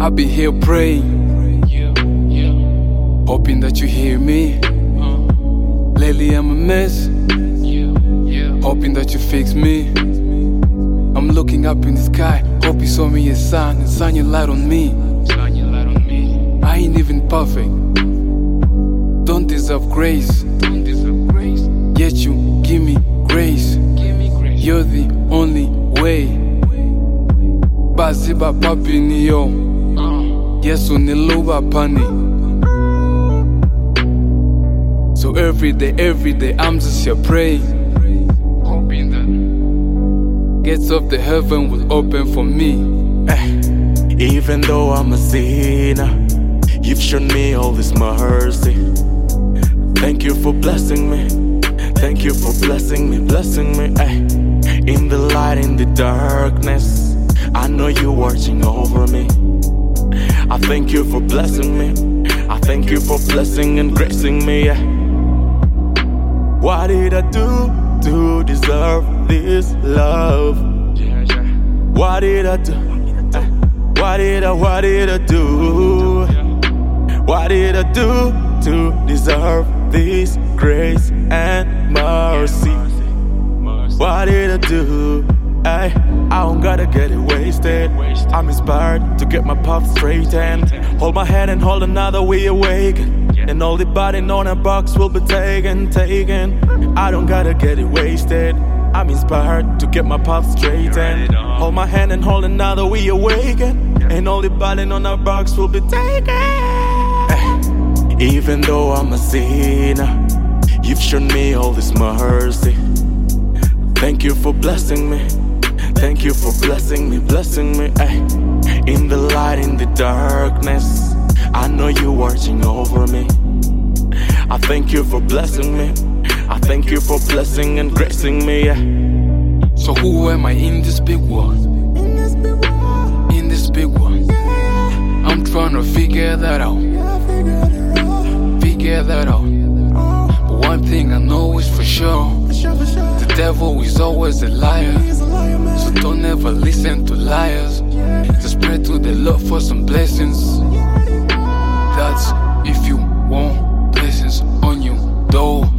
I'll be here praying, hoping that you hear me. Lately I'm a mess, hoping that you fix me. I'm looking up in the sky, hope you saw me a sign and shine your light on me. I ain't even perfect, don't deserve grace, yet you give me grace. You're the only way. Baziba papi niyo, Yesu niluba pani. So every day I'm just here praying, hoping that gates of the heaven will open for me. Even though I'm a sinner, you've shown me all this mercy. Thank you for blessing me. Thank you for blessing me, blessing me. In the light, in the darkness, I know you're watching over me. I thank you for blessing me. I thank you for blessing and gracing me. What did I do to deserve this love? What did I do? What did I do? What did I do to deserve this grace and mercy? What did I do? I don't gotta get it wasted. I'm inspired to get my path straight and hold my hand and hold another we awaken. And all the body on a box will be taken. I don't gotta get it wasted. I'm inspired to get my path straight and hold my hand and hold another we awaken. And all the body on a box will be taken. Even though I'm a sinner, you've shown me all this mercy. Thank you for blessing me. Thank you for blessing me, blessing me. In the light, in the darkness, I know you're watching over me. I thank you for blessing me. I thank you for blessing and gracing me. So who am I in this big world? In this big one, I'm trying to figure that out. Figure that out. But one thing I know is for sure, the devil is always a liar. So don't ever listen to liars. Just pray to the Lord for some blessings. That's if you want blessings on you, though.